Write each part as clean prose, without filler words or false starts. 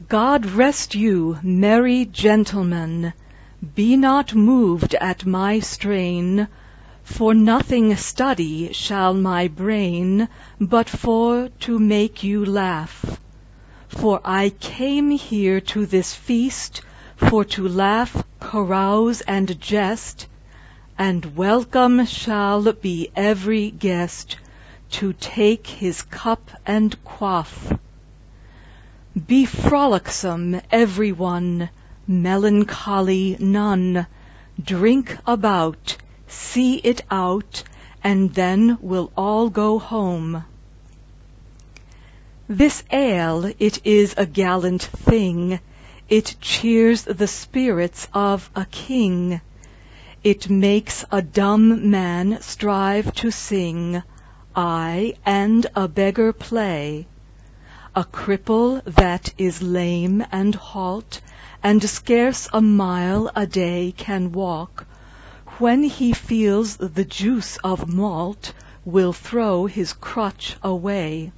God rest you, merry gentlemen, be not moved at my strain, for nothing study shall my brain, but for to make you laugh. For I came here to this feast, for to laugh, carouse, and jest, and welcome shall be every guest, to take his cup and quaff. Be frolicsome every one, melancholy none, drink about, see it out, and then we'll all go home. This ale, it is a gallant thing, it cheers the spirits of a king, it makes a dumb man strive to sing, aye, and a beggar play. A cripple that is lame and halt, and scarce a mile a day can walk, when he feels the juice of malt, will throw his crutch away.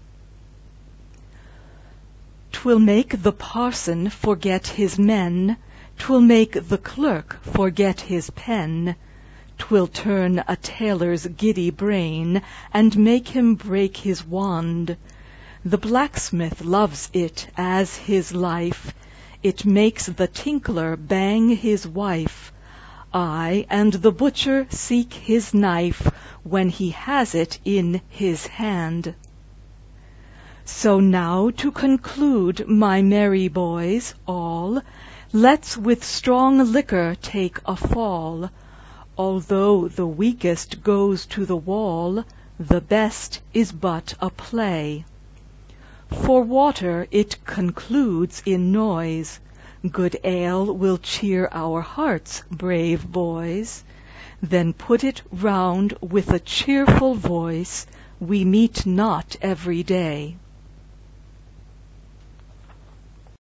'Twill make the parson forget his men, 'twill make the clerk forget his pen, 'twill turn a tailor's giddy brain, and make him break his wand. The blacksmith loves it as his life, it makes the tinkler bang his wife, aye, and the butcher seek his knife, when he has it in his hand. So now to conclude, my merry boys all, let's with strong liquor take a fall. Although the weakest goes to the wall, the best is but a play. For water it concludes in noise, good ale will cheer our hearts, brave boys. Then put it round with a cheerful voice, we meet not every day.